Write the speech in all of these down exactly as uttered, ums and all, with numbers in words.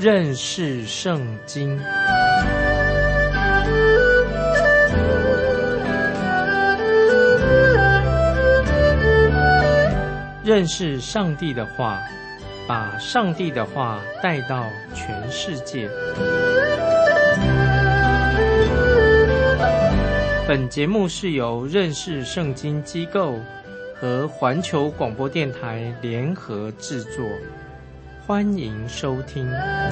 认识圣经。认识上帝的话，把上帝的话带到全世界。本节目是由认识圣经机构和环球广播电台联合制作，欢迎收听。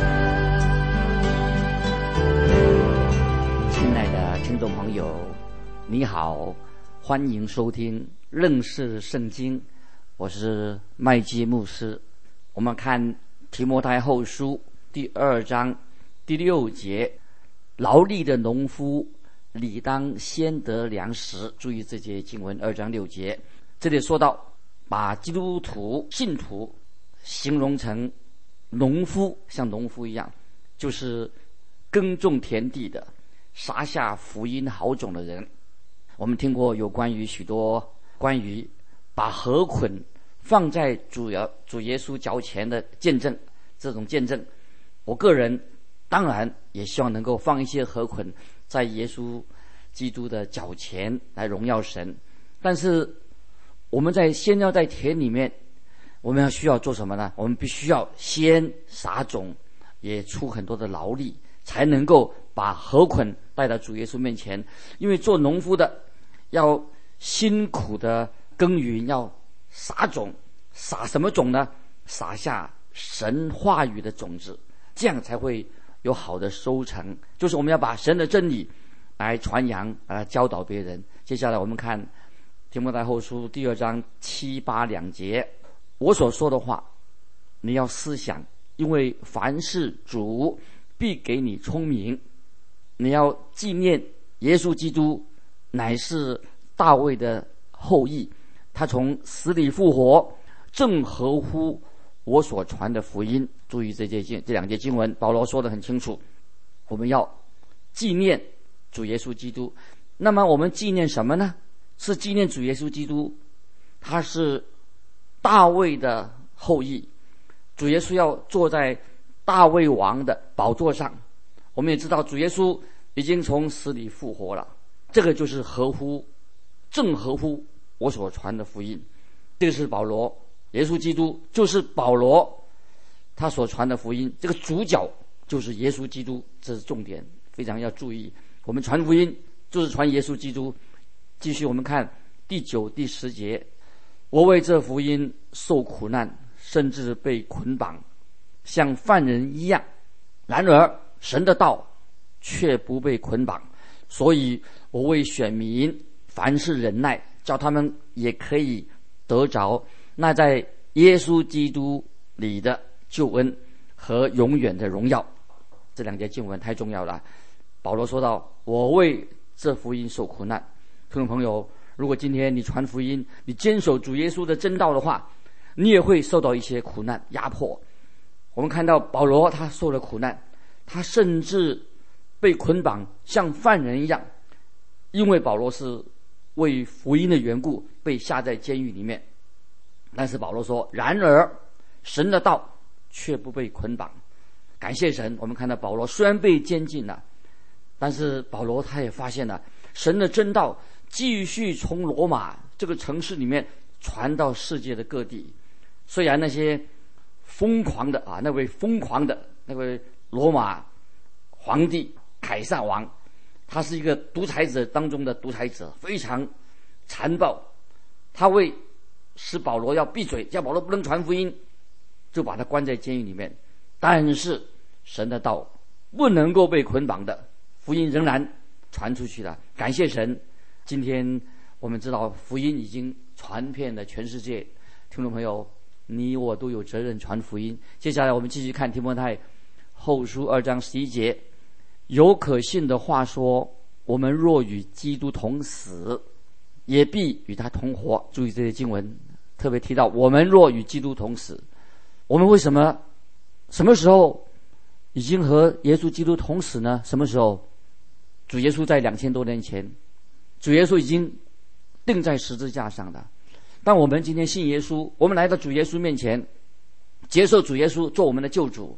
亲爱的听众朋友，你好，欢迎收听认识圣经，我是麦基牧师。我们看提摩太后书第二章第六节，劳力的农夫理当先得粮食。注意这节经文二章六节，这里说到把基督徒信徒形容成农夫，像农夫一样，就是耕种田地的，撒下福音好种的人。我们听过有关于许多关于把禾捆放在主要主耶稣脚前的见证，这种见证我个人当然也希望能够放一些禾捆在耶稣基督的脚前来荣耀神。但是我们在先要在田里面，我们要需要做什么呢？我们必须要先撒种，也出很多的劳力，才能够把禾捆带到主耶稣面前。因为做农夫的要辛苦的耕耘，要撒种，撒什么种呢？撒下神话语的种子，这样才会有好的收成。就是我们要把神的真理来传扬，来教导别人。接下来我们看提摩太后书第二章七八两节，我所说的话你要思想，因为凡事主必给你聪明。你要纪念耶稣基督乃是大卫的后裔，他从死里复活，正合乎我所传的福音。注意这节经这两节经文，保罗说得很清楚，我们要纪念主耶稣基督。那么我们纪念什么呢？是纪念主耶稣基督，他是大卫的后裔，主耶稣要坐在大卫王的宝座上。我们也知道主耶稣已经从死里复活了，这个就是合乎正合乎我所传的福音。这个是保罗，耶稣基督就是保罗他所传的福音，这个主角就是耶稣基督，这是重点，非常要注意。我们传福音就是传耶稣基督。继续我们看第九第十节，我为这福音受苦难，甚至被捆绑，像犯人一样，然而神的道却不被捆绑，所以我为选民凡事忍耐，叫他们也可以得着那在耶稣基督里的救恩和永远的荣耀。这两节经文太重要了。保罗说到，我为这福音受苦难。听众朋友，如果今天你传福音，你坚守主耶稣的真道的话，你也会受到一些苦难压迫。我们看到保罗他受了苦难，他甚至被捆绑，像犯人一样，因为保罗是为福音的缘故被下在监狱里面。但是保罗说，然而神的道却不被捆绑。感谢神，我们看到保罗虽然被监禁了，但是保罗他也发现了神的真道继续从罗马这个城市里面传到世界的各地。虽然那些疯狂的啊，那位疯狂的那位罗马皇帝凯撒王，他是一个独裁者当中的独裁者，非常残暴。他为使保罗要闭嘴，叫保罗不能传福音，就把他关在监狱里面。但是神的道不能够被捆绑的，福音仍然传出去了。感谢神，今天我们知道福音已经传遍了全世界。听众朋友，你我都有责任传福音。接下来我们继续看提摩太后书二章十一节，有可信的话说，我们若与基督同死，也必与他同活。注意这些经文特别提到，我们若与基督同死。我们为什么什么时候已经和耶稣基督同死呢？什么时候？主耶稣在两千多年前，主耶稣已经钉在十字架上的。当我们今天信耶稣，我们来到主耶稣面前，接受主耶稣做我们的救主，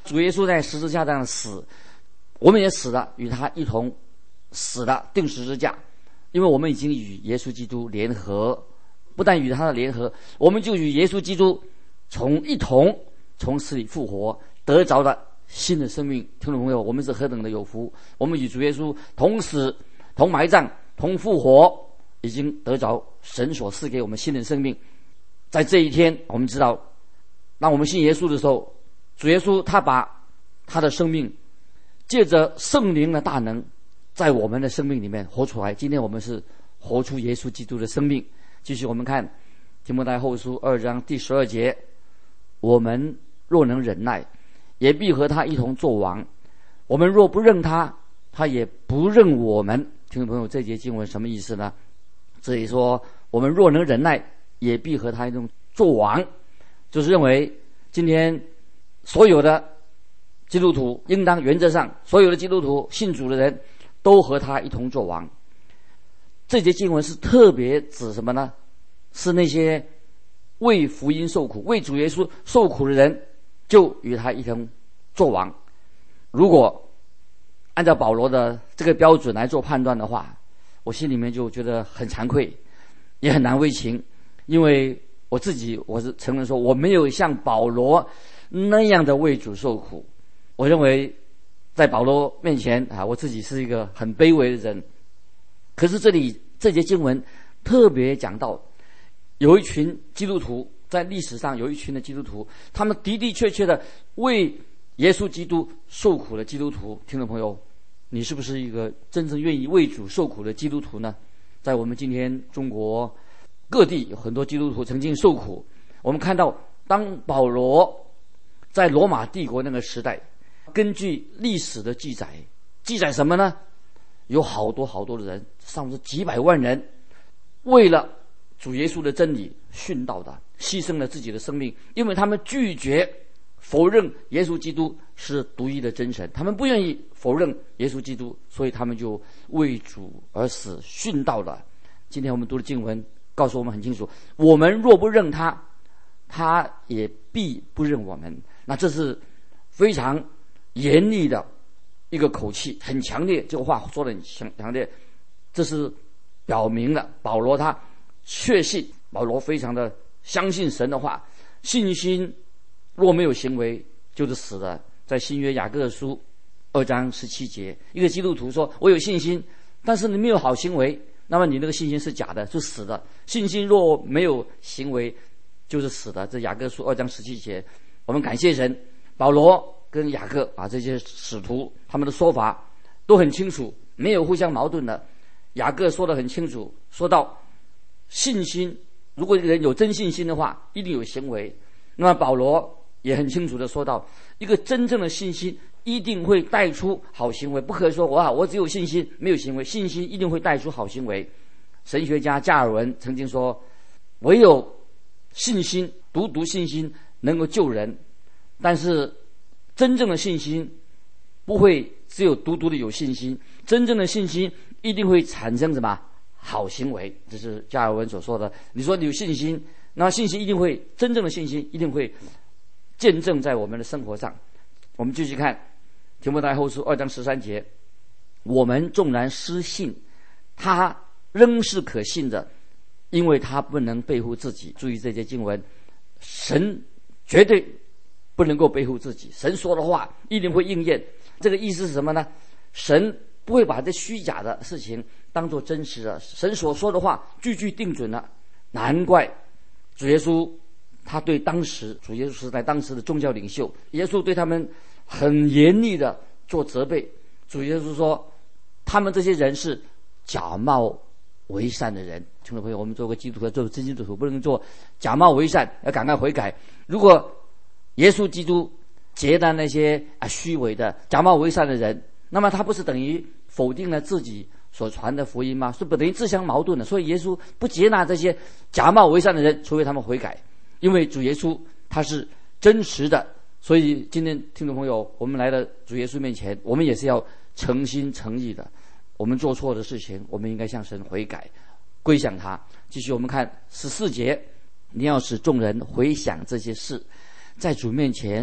主耶稣在十字架上死，我们也死了，与他一同死了，钉十字架。因为我们已经与耶稣基督联合，不但与他的联合，我们就与耶稣基督从一同从死里复活，得着了新的生命。听众朋友，我们是何等的有福！我们与主耶稣同死、同埋葬、同复活，已经得着神所赐给我们新的生命。在这一天，我们知道，当我们信耶稣的时候，主耶稣他把他的生命借着圣灵的大能在我们的生命里面活出来。今天我们是活出耶稣基督的生命。继续我们看提摩太后书二章第十二节，我们若能忍耐，也必和他一同作王。我们若不认他，他也不认我们。听众朋友，这节经文什么意思呢？这里说我们若能忍耐，也必和他一同作王，就是认为今天所有的基督徒应当原则上，所有的基督徒信主的人都和他一同作王。这节经文是特别指什么呢？是那些为福音受苦、为主耶稣受苦的人，就与他一同作王。如果按照保罗的这个标准来做判断的话，我心里面就觉得很惭愧，也很难为情。因为我自己我是承认说，我没有像保罗那样的为主受苦。我认为在保罗面前啊，我自己是一个很卑微的人。可是这里这节经文特别讲到，有一群基督徒，在历史上有一群的基督徒，他们的的确确的为耶稣基督受苦的基督徒。听众朋友，你是不是一个真正愿意为主受苦的基督徒呢？在我们今天中国各地有很多基督徒曾经受苦。我们看到当保罗在罗马帝国那个时代，根据历史的记载，记载什么呢？有好多好多的人，上至几百万人，为了主耶稣的真理殉道的，牺牲了自己的生命，因为他们拒绝否认耶稣基督是独一的真神，他们不愿意否认耶稣基督，所以他们就为主而死，殉道了。今天我们读的经文告诉我们很清楚，我们若不认他，他也必不认我们。那这是非常严厉的一个口气，很强烈，这个话说得很强烈。这是表明了保罗他确信，保罗非常的相信神的话，信心若没有行为就是死的。在新约雅各书二章十七节，一个基督徒说，我有信心，但是你没有好行为，那么你那个信心是假的，是死的。信心若没有行为就是死的。这雅各书二章十七节，我们感谢神，保罗跟雅各啊这些使徒，他们的说法都很清楚，没有互相矛盾的。雅各说得很清楚，说到信心，如果一个人有真信心的话，一定有行为。那么保罗也很清楚的说到，一个真正的信心一定会带出好行为，不可以说哇，我只有信心没有行为，信心一定会带出好行为。神学家加尔文曾经说，唯有信心，独独信心能够救人，但是真正的信心不会只有独独的有信心，真正的信心一定会产生什么好行为。这是加尔文所说的。你说你有信心，那信心一定会，真正的信心一定会见证在我们的生活上。我们继续看提摩太后书二章十三节，我们纵然失信，他仍是可信的，因为他不能背负自己。注意这节经文，神绝对不能够背负自己，神说的话一定会应验。这个意思是什么呢？神不会把这虚假的事情当作真实的，神所说的话句句定准了。难怪主耶稣他对当时主耶稣时代当时的宗教领袖，耶稣对他们很严厉的做责备。主耶稣说，他们这些人是假冒为善的人。听众朋友，我们做个基督徒，做真基督徒，不能做假冒为善，要赶快悔改。如果耶稣基督接纳那些啊虚伪的假冒为善的人，那么他不是等于否定了自己所传的福音吗？是不等于自相矛盾的。所以耶稣不接纳这些假冒为善的人，除非他们悔改。因为主耶稣他是真实的，所以今天听众朋友，我们来到主耶稣面前，我们也是要诚心诚意的。我们做错的事情，我们应该向神悔改，归向他。继续我们看十四节，你要使众人回想这些事，在主面前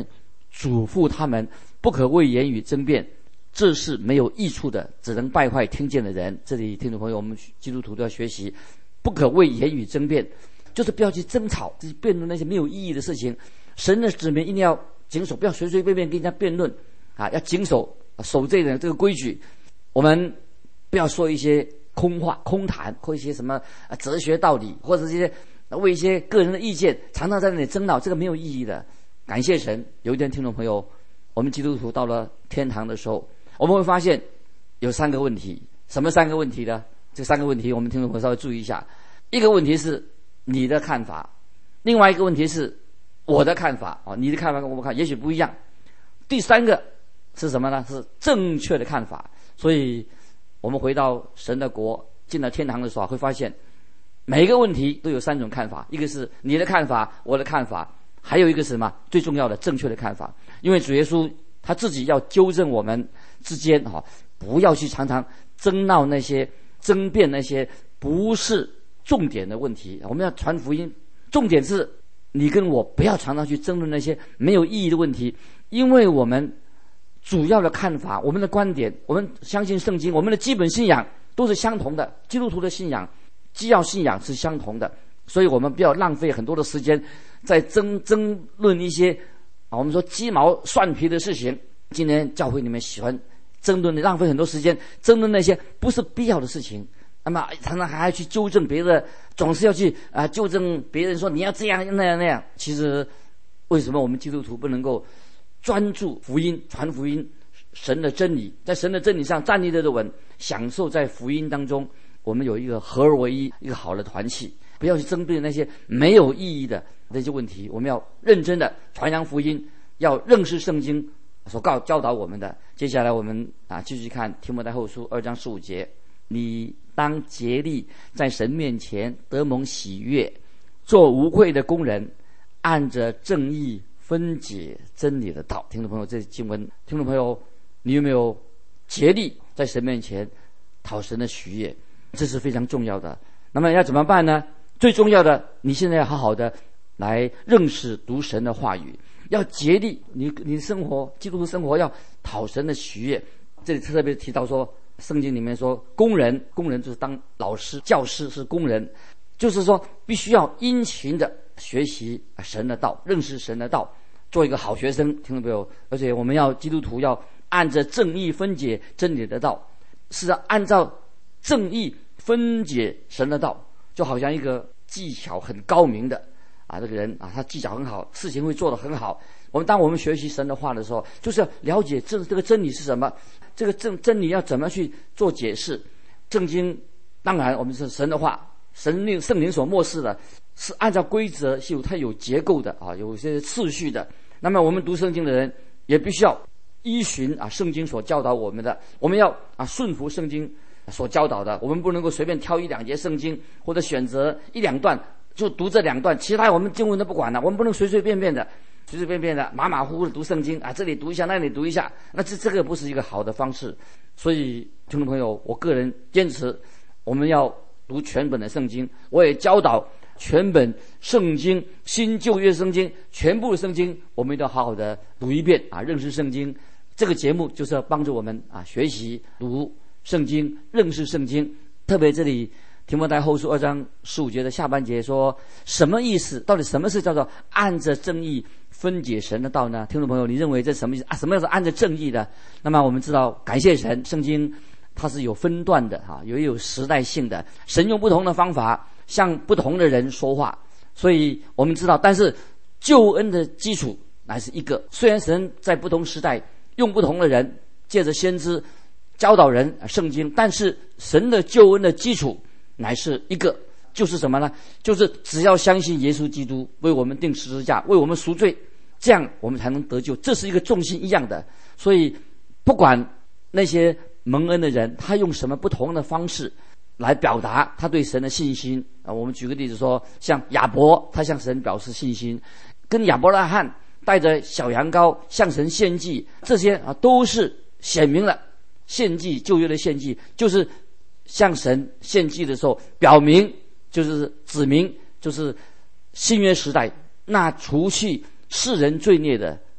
嘱咐他们不可为言语争辩，这是没有益处的，只能败坏听见的人。这里听众朋友，我们基督徒都要学习，不可为言语争辩，就是不要去争吵，就是辩论那些没有意义的事情。神的子民一定要谨守，不要随随便便跟人家辩论啊，要谨守守这个这个规矩。我们不要说一些空话、空谈，或一些什么哲学道理，或者这些为一些个人的意见常常在那里争闹，这个没有意义的。感谢神，有一天听众朋友，我们基督徒到了天堂的时候，我们会发现有三个问题。什么三个问题呢？这三个问题我们听众朋友稍微注意一下。一个问题是你的看法，另外一个问题是我的看法啊，你的看法跟我看也许不一样。第三个是什么呢？是正确的看法。所以我们回到神的国，进了天堂的时候，会发现每一个问题都有三种看法，一个是你的看法，我的看法，还有一个是什么？最重要的正确的看法。因为主耶稣他自己要纠正我们之间哈，不要去常常争闹那些争辩那些不是重点的问题。我们要传福音，重点是你跟我不要常常去争论那些没有意义的问题，因为我们主要的看法，我们的观点，我们相信圣经，我们的基本信仰都是相同的，基督徒的信仰基要信仰是相同的，所以我们不要浪费很多的时间在争争论一些啊，我们说鸡毛蒜皮的事情。今天教会里面喜欢争论，浪费很多时间争论那些不是必要的事情，那么常常还要去纠正别人，总是要去啊纠正别人说你要这样那样那样。其实为什么我们基督徒不能够专注福音，传福音，神的真理，在神的真理上站立得稳，享受在福音当中，我们有一个合而为一，一个好的团契。不要去针对那些没有意义的那些问题，我们要认真的传扬福音，要认识圣经所告教导我们的。接下来我们啊继续看提摩太后书二章十五节，你当竭力在神面前得蒙喜悦，做无愧的工人，按着正义分解真理的道。听众朋友，这经文，听众朋友，你有没有竭力在神面前讨神的喜悦？这是非常重要的。那么要怎么办呢？最重要的，你现在要好好的来认识读神的话语，要竭力，你你生活基督徒生活要讨神的喜悦。这里特别提到说，圣经里面说工人，工人就是当老师教师是工人，就是说必须要殷勤的学习神的道，认识神的道，做一个好学生。听到没有？而且我们要基督徒要按着正义分解真理的道，是按照正义分解神的道，就好像一个技巧很高明的啊，这个人啊，他技巧很好，事情会做得很好。我们当我们学习神的话的时候，就是要了解这这个真理是什么，这个真真理要怎么去做解释。圣经当然我们是神的话，神灵圣灵所默示的，是按照规则，是有它有结构的啊，有些次序的。那么我们读圣经的人也必须要依循啊圣经所教导我们的，我们要啊顺服圣经所教导的，我们不能够随便挑一两节圣经，或者选择一两段就读这两段，其他我们经文都不管了。我们不能随随便便的、随随便便的、马马虎虎的读圣经啊，这里读一下，那里读一下，那这这个不是一个好的方式。所以，听众朋友，我个人坚持，我们要读全本的圣经，我也教导全本圣经、新旧约圣经全部的圣经，我们都要好好的读一遍啊，认识圣经。这个节目就是要帮助我们啊学习读圣经，认识圣经。特别这里提摩太后书二章十五节的下半节说，什么意思？到底什么是叫做按着正义分解神的道呢？听众朋友，你认为这什么意思啊？什么叫做按着正义的？那么我们知道，感谢神，圣经它是有分段的哈，也有时代性的，神用不同的方法向不同的人说话，所以我们知道，但是救恩的基础乃是一个。虽然神在不同时代用不同的人，借着先知教导人圣经，但是神的救恩的基础乃是一个，就是什么呢？就是只要相信耶稣基督为我们钉十字架，为我们赎罪，这样我们才能得救。这是一个重心一样的。所以不管那些蒙恩的人他用什么不同的方式来表达他对神的信心啊，我们举个例子说，像亚伯他向神表示信心，跟亚伯拉罕带着小羊羔向神献祭，这些啊都是显明了献祭，旧约的献祭就是向神献祭的时候表明，就是指明，就是新约时代那除去世人罪孽的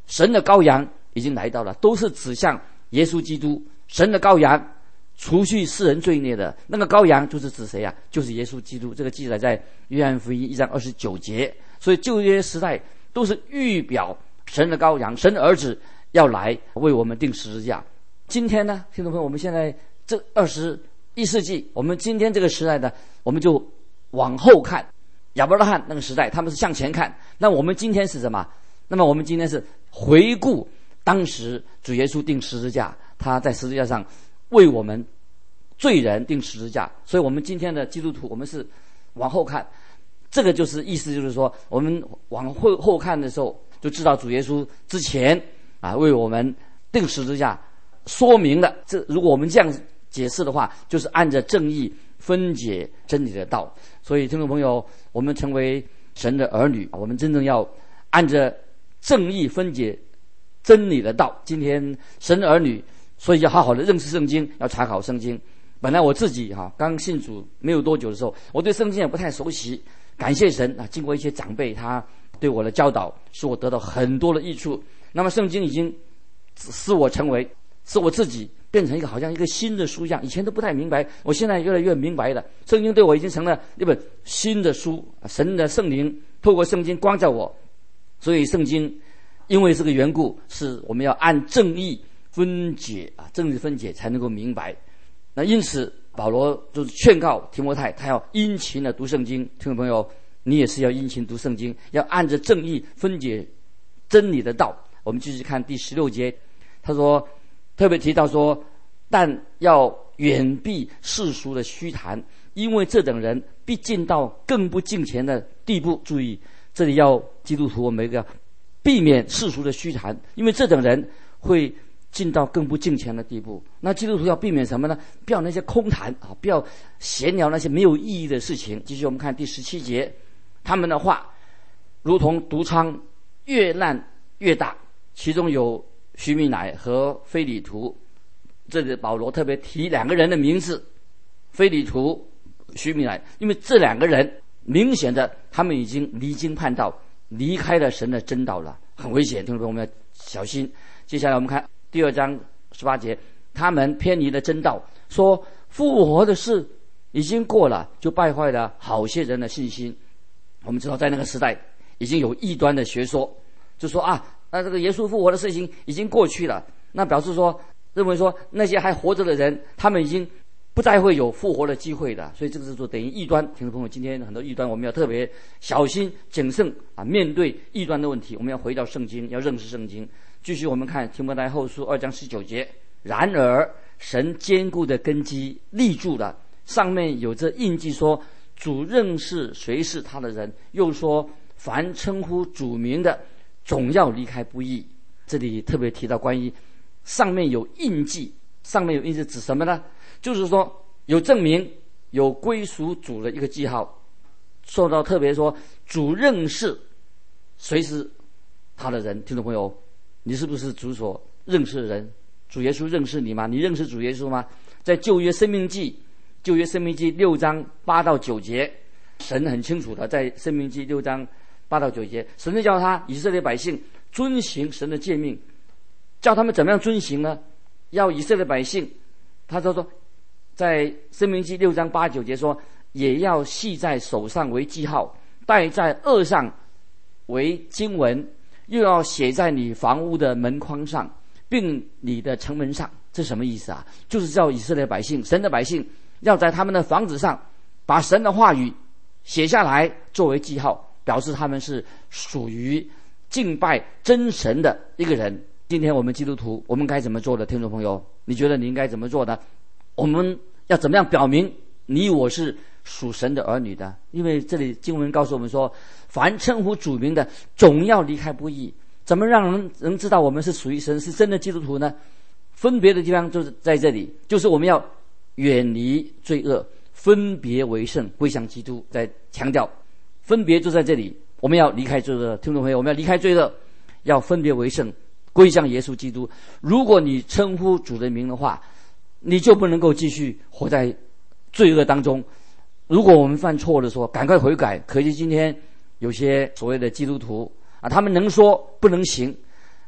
神的羔羊已经来到了，都是指向耶稣基督。神的羔羊除去世人罪孽的那个羔羊就是指谁啊？就是耶稣基督。这个记载在约翰福音一章二十九节。所以旧约时代都是预表神的羔羊，神的儿子要来为我们钉十字架。今天呢，听众朋友，我们现在这二十一世纪，我们今天这个时代呢，我们就往后看。亚伯拉罕那个时代他们是向前看，那我们今天是什么？那么我们今天是回顾当时主耶稣钉十字架，他在十字架上为我们罪人钉十字架。所以我们今天的基督徒，我们是往后看。这个就是意思，就是说我们往后后看的时候，就知道主耶稣之前啊为我们钉十字架，说明了这如果我们这样解释的话，就是按着正义分解真理的道。所以听众朋友，我们成为神的儿女，我们真正要按着正义分解真理的道。今天神的儿女，所以要好好的认识圣经，要查考圣经。本来我自己哈、啊、刚信主没有多久的时候，我对圣经也不太熟悉。感谢神啊，经过一些长辈他对我的教导，使我得到很多的益处。那么圣经已经使我成为，使我自己变成一个好像一个新的书一样，以前都不太明白，我现在越来越明白了。圣经对我已经成了一本新的书，神的圣灵透过圣经光照我。所以圣经因为这个缘故，是我们要按正义分解啊，正义分解才能够明白。那因此保罗就是劝告提摩太，他要殷勤的读圣经。听众朋友，你也是要殷勤读圣经，要按着正义分解真理的道。我们继续看第十六节，他说特别提到说，但要远避世俗的虚谈，因为这等人必进到更不敬虔的地步。注意，这里要基督徒我们要避免世俗的虚谈，因为这等人会进到更不敬虔的地步。那基督徒要避免什么呢？不要那些空谈啊，不要闲聊那些没有意义的事情。继续我们看第十七节，他们的话如同毒疮，越烂越大，其中有徐米乃和非礼图。这里保罗特别提两个人的名字，非礼图、徐米乃，因为这两个人明显的他们已经离经叛道，离开了神的真道了，很危险。听众朋友，我们要小心。接下来我们看第二章十八节，他们偏离了真道，说复活的事已经过了，就败坏了好些人的信心。我们知道在那个时代已经有异端的学说，就说啊，那这个耶稣复活的事情已经过去了，那表示说认为说那些还活着的人，他们已经不再会有复活的机会的。所以这个是说等于异端。听众朋友，今天很多异端我们要特别小心谨慎啊，面对异端的问题，我们要回到圣经，要认识圣经。继续我们看提摩太后书二章十九节，然而神坚固的根基立住了，上面有这印记说，主认识谁是他的人，又说凡称呼主名的总要离开不义。这里特别提到关于上面有印记，上面有印记指什么呢？就是说有证明，有归属主的一个记号。说到特别说主认识谁是他的人。听众朋友，你是不是主所认识的人？主耶稣认识你吗？你认识主耶稣吗？在旧约生命记旧约生命记六章八到九节，神很清楚的在生命记六章八到九节，神就叫他以色列百姓遵行神的诫命，叫他们怎么样遵行呢？要以色列百姓，他就说在生命记六章八九节说，也要系在手上为记号，戴在额上为经文，又要写在你房屋的门框上，并你的城门上。这什么意思啊？就是叫以色列百姓，神的百姓要在他们的房子上把神的话语写下来作为记号，表示他们是属于敬拜真神的一个人。今天我们基督徒我们该怎么做的？听众朋友，你觉得你应该怎么做呢？我们要怎么样表明你我是属神的儿女的？因为这里经文告诉我们说，凡称呼主名的总要离开不义。怎么让人能知道我们是属于神，是真的基督徒呢？分别的地方就是在这里，就是我们要远离罪恶，分别为圣，归向基督。在强调分别就在这里，我们要离开罪恶。听众朋友，我们要离开罪恶，要分别为圣，归向耶稣基督。如果你称呼主的名的话，你就不能够继续活在罪恶当中。如果我们犯错的时候，赶快悔改。可惜今天有些所谓的基督徒啊，他们能说不能行，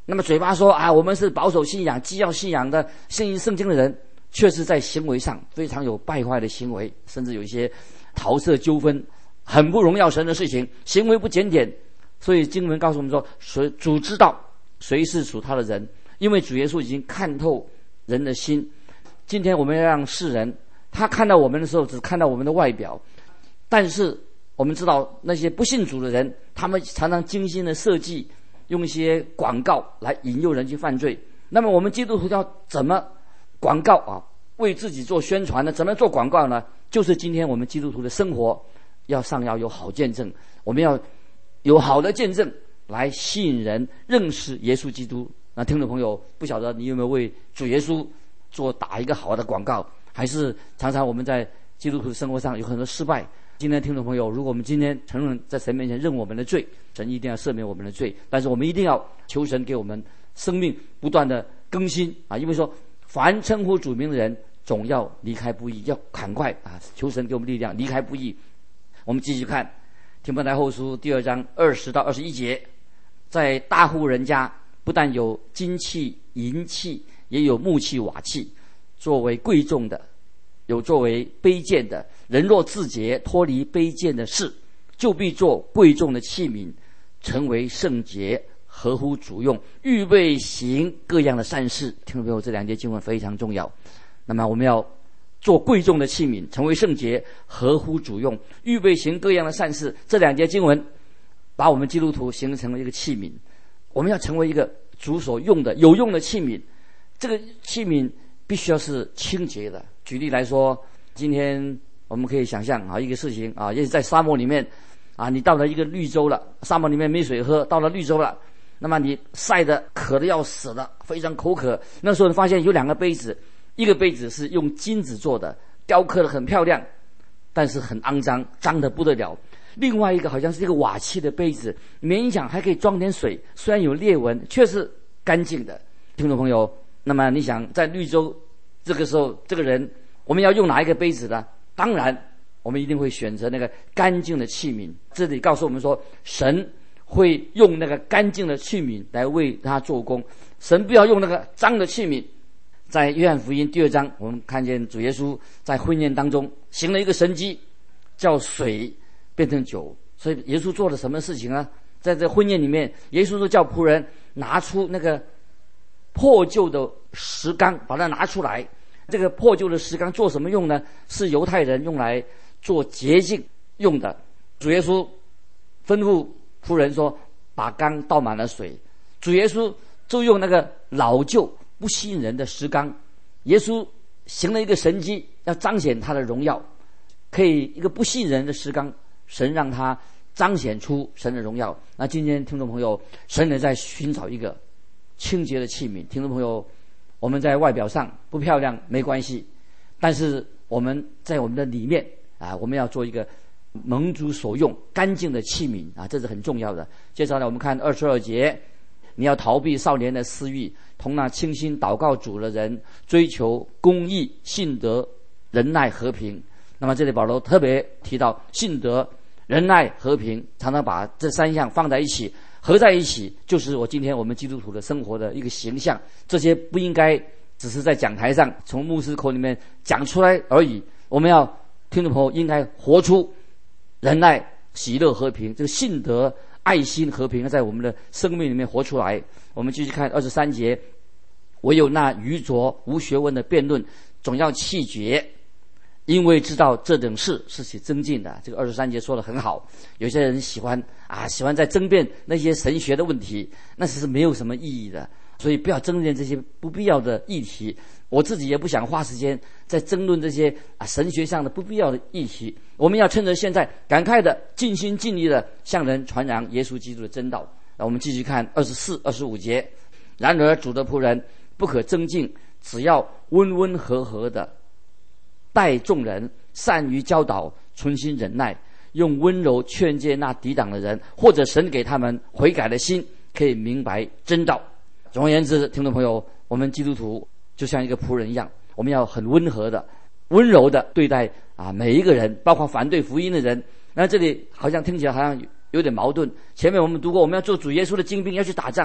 那么嘴巴说啊，我们是保守信仰、基要信仰的、信依圣经的人，却是在行为上非常有败坏的行为，甚至有一些桃色纠纷，很不荣耀神的事情，行为不检点。所以经文告诉我们说，谁主知道谁是属他的人，因为主耶稣已经看透人的心。今天我们要让世人，他看到我们的时候只看到我们的外表，但是我们知道那些不信主的人，他们常常精心的设计，用一些广告来引诱人去犯罪。那么我们基督徒要怎么广告啊，为自己做宣传呢？怎么做广告呢？就是今天我们基督徒的生活要上要有好见证，我们要有好的见证来吸引人认识耶稣基督。那听众朋友，不晓得你有没有为主耶稣做打一个好的广告，还是常常我们在基督徒的生活上有很多失败。今天听众朋友，如果我们今天承认在神面前认我们的罪，神一定要赦免我们的罪，但是我们一定要求神给我们生命不断的更新啊！因为说凡称呼主名的人总要离开不义，要赶快啊！求神给我们力量离开不义。我们继续看提摩太后书第二章二十到二十一节，在大户人家不但有金器银器，也有木器瓦器，作为贵重的，有作为卑贱的。人若自洁，脱离卑贱的事，就必做贵重的器皿，成为圣洁，合乎主用，预备行各样的善事。听众朋友，这两节经文非常重要。那么我们要做贵重的器皿，成为圣洁，合乎主用，预备行各样的善事。这两节经文把我们基督徒形成为一个器皿，我们要成为一个主所用的有用的器皿。这个器皿必须要是清洁的。举例来说，今天我们可以想象啊，一个事情啊，也是在沙漠里面啊，你到了一个绿洲了，沙漠里面没水喝，到了绿洲了，那么你晒得渴得要死了，非常口渴。那时候你发现有两个杯子，一个杯子是用金子做的，雕刻得很漂亮，但是很肮脏，脏得不得了。另外一个好像是一个瓦器的杯子，勉强还可以装点水，虽然有裂纹，却是干净的。听众朋友，那么你想在绿洲这个时候，这个人我们要用哪一个杯子呢？当然我们一定会选择那个干净的器皿。这里告诉我们说，神会用那个干净的器皿来为他做工，神不要用那个脏的器皿。在约翰福音第二章，我们看见主耶稣在婚宴当中行了一个神迹，叫水变成酒。所以耶稣做了什么事情呢？在这婚宴里面，耶稣就叫仆人拿出那个破旧的石缸，把它拿出来。这个破旧的石缸做什么用呢？是犹太人用来做洁净用的。主耶稣吩咐仆人说，把缸倒满了水。主耶稣就用那个老旧不吸引人的石缸，耶稣行了一个神迹，要彰显他的荣耀。可以一个不吸引人的石缸，神让他彰显出神的荣耀。那今天听众朋友，神也在寻找一个清洁的器皿。听众朋友，我们在外表上不漂亮没关系，但是我们在我们的里面啊，我们要做一个蒙主所用干净的器皿啊，这是很重要的。接下来我们看二十二节，你要逃避少年的私欲，同那清心祷告主的人追求公义、信德、仁爱、和平。那么这里保罗特别提到信德、仁爱、和平，常常把这三项放在一起，合在一起，就是我今天我们基督徒的生活的一个形象。这些不应该只是在讲台上从牧师口里面讲出来而已，我们要听众朋友应该活出仁爱、喜乐、和平，这个信德、爱心、和平在我们的生命里面活出来。我们继续看二十三节，唯有那愚拙无学问的辩论总要弃绝，因为知道这等事是起增进的。这个二十三节说得很好。有些人喜欢啊，喜欢在争辩那些神学的问题，那是没有什么意义的。所以不要争辩这些不必要的议题。我自己也不想花时间在争论这些啊神学上的不必要的议题。我们要趁着现在赶快的尽心尽力的向人传扬耶稣基督的真道。那我们继续看二十四、二十五节。然而主的仆人不可争竞，只要温温和和的待众人，善于教导，存心忍耐，用温柔劝诫那抵挡的人，或者神给他们悔改的心，可以明白真道。总而言之，听众朋友，我们基督徒就像一个仆人一样，我们要很温和的、温柔的对待啊每一个人，包括反对福音的人。那这里好像听起来好像有点矛盾。前面我们读过，我们要做主耶稣的精兵，要去打仗，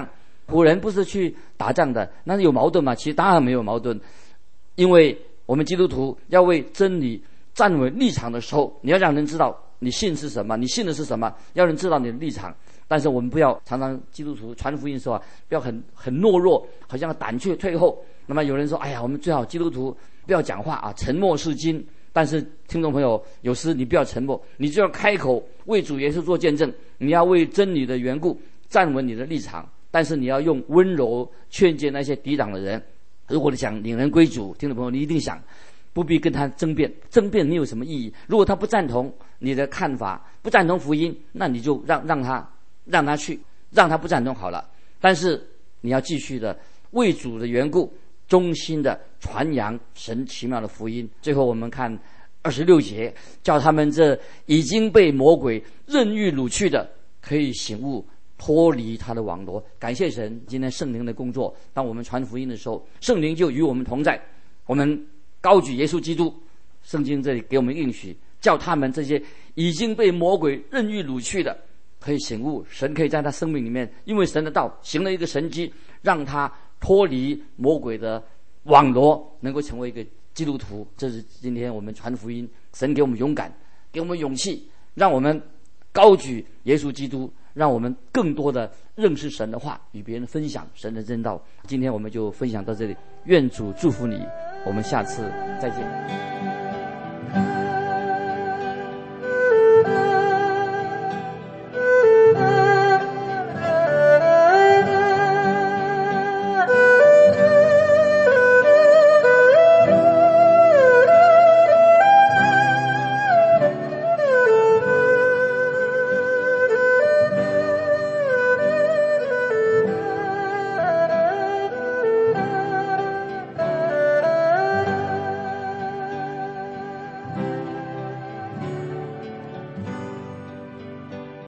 古人不是去打仗的，那有矛盾吗？其实当然没有矛盾，因为我们基督徒要为真理站稳立场的时候，你要让人知道你信是什么，你信的是什么，要人知道你的立场。但是我们不要常常基督徒传福音的时候啊，不要很很懦弱，好像胆怯退后。那么有人说，哎呀，我们最好基督徒不要讲话啊，沉默是金。但是听众朋友，有时你不要沉默，你就要开口为主耶稣做见证，你要为真理的缘故站稳你的立场。但是你要用温柔劝诫那些抵挡的人。如果你想领人归主，听众朋友，你一定想不必跟他争辩，争辩没有什么意义。如果他不赞同你的看法，不赞同福音，那你就让让他让他去，让他不赞同好了。但是你要继续的为主的缘故，忠心的传扬神奇妙的福音。最后我们看二十六节，叫他们这已经被魔鬼任意掳去的，可以醒悟，脱离他的网罗。感谢神，今天圣灵的工作，当我们传福音的时候，圣灵就与我们同在。我们高举耶稣基督，圣经这里给我们应许，叫他们这些已经被魔鬼任意掳去的，可以醒悟，神可以在他生命里面，因为神的道行了一个神迹，让他脱离魔鬼的网罗，能够成为一个基督徒。这是今天我们传福音，神给我们勇敢，给我们勇气，让我们高举耶稣基督，让我们更多的认识神的话，与别人分享神的真道。今天我们就分享到这里，愿主祝福你，我们下次再见。